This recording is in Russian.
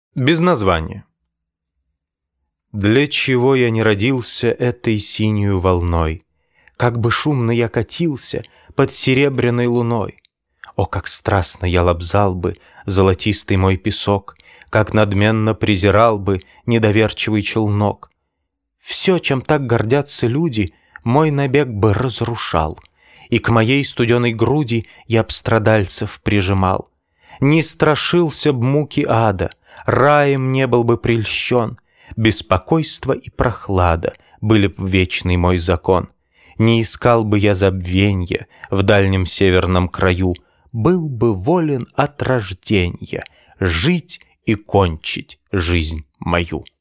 Без названия. Для чего я не родился этой синею волной? Как бы шумно я катился под серебряной луной! О, как страстно я лобзал бы золотистый мой песок, как надменно презирал бы недоверчивый челнок! Все, чем так гордятся люди, мой набег бы разрушал, и к моей студеной груди я б страдальцев прижимал. Не страшился б муки ада, раем не был бы прельщен, беспокойство и прохлада были б вечный мой закон. Не искал бы я забвенья в дальнем северном краю, был бы волен от рожденья жить и кончить жизнь мою.